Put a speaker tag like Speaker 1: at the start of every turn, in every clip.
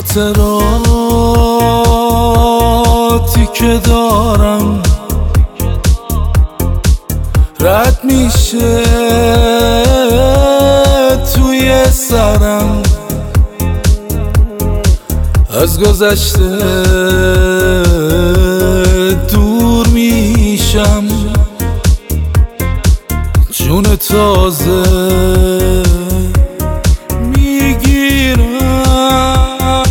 Speaker 1: خاطراتی که دارم رد میشه توی سرم، از گذشته دور میشم، جون تازه میگیرم،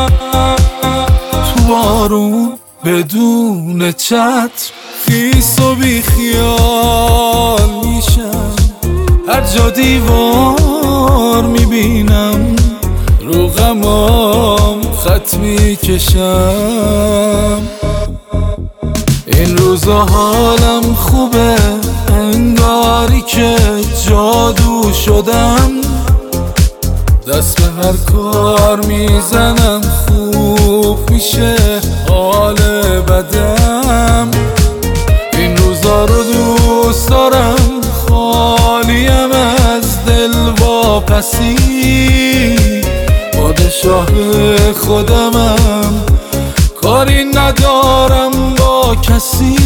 Speaker 1: تو بارون بدون چتر خیس و بی خیال میشم، هر جا دیوار میبینم رو غمام خط میکشم. این روزا حالم خوبه، انگاری که جادو شدم، دست به هر کار میزنم خوب میشه حال بدم. این روزا رو دوست دارم، خالیم از دل واپسی، پادشاه خودمم، کاری ندارم با کسی.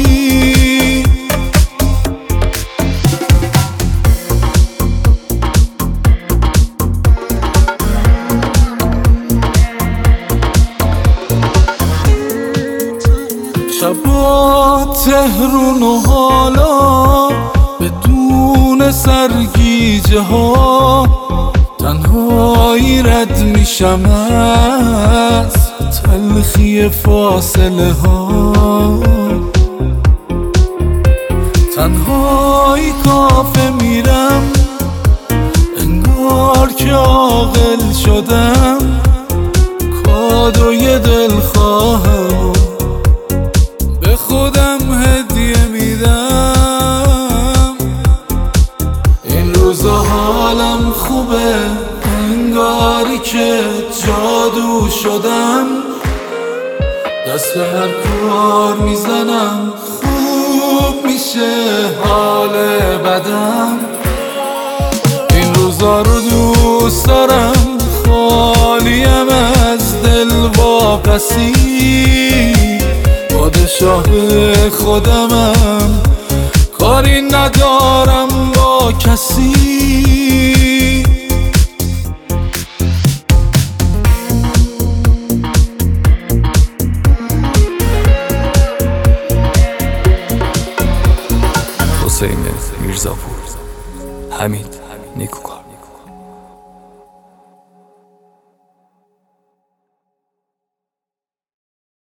Speaker 1: شبا تهرون و حالا بدون سرگیجه ها، تنهایی رد میشم از تلخی فاصله ها، تنهایی کافه میرم انگار که عاقل شدم، کادوی دلخواهم به خودم هدیه میدم. این روزا حالم خوبه، انگاری که جادو شدم، دست به هر کار میزنم خوب میشه حال بدم. این روزا رو دوست دارم، خالیم از دل واپسی، پادشاه خودمم، کاری ندارم با کسی.
Speaker 2: حسین میرزاپور، حمید نیکوکار.